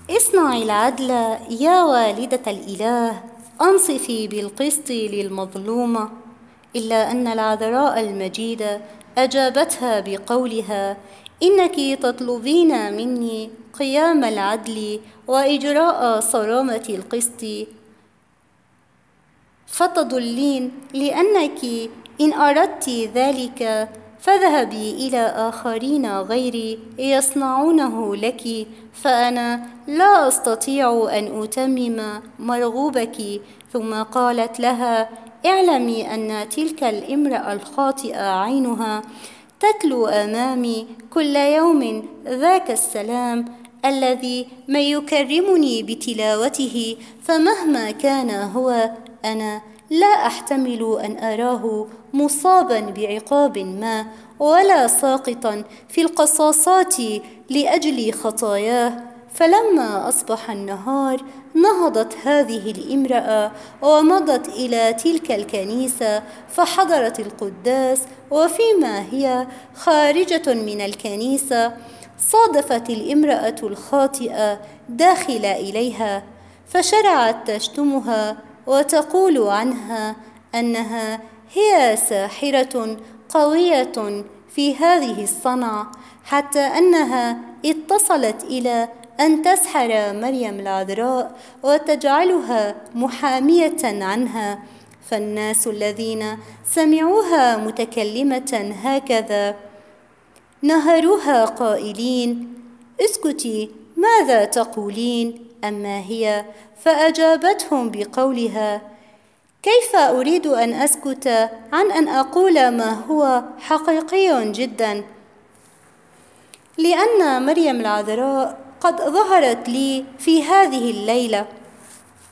اصنعي العدل يا والدة الإله، أنصفي بالقسط للمظلومة. إلا أن العذراء المجيدة أجابتها بقولها: إنك تطلبين مني قيام العدل وإجراء صرامة القسط، فتضلين، لأنك إن أردت ذلك فاذهبي إلى آخرين غيري يصنعونه لك، فأنا لا أستطيع أن أتمم مرغوبك. ثم قالت لها: اعلمي أن تلك الامرأة الخاطئة عينها تتلو أمامي كل يوم ذاك السلام الذي من يكرمني بتلاوته، فمهما كان هو أنا لا أحتمل أن أراه مصابا بعقاب ما، ولا ساقطا في القصاصات لأجل خطاياه. فلما أصبح النهار نهضت هذه الامرأة ومضت إلى تلك الكنيسة فحضرت القداس، وفيما هي خارجة من الكنيسة صادفت الامرأة الخاطئة داخل إليها، فشرعت تشتمها وتقول عنها أنها هي ساحرة قوية في هذه الصنعة، حتى أنها اتصلت إلى أن تسحر مريم العذراء وتجعلها محامية عنها. فالناس الذين سمعوها متكلمة هكذا نهروها قائلين: اسكتي، ماذا تقولين؟ أما هي فأجابتهم بقولها: كيف أريد أن أسكت عن أن أقول ما هو حقيقي جدا، لأن مريم العذراء قد ظهرت لي في هذه الليلة،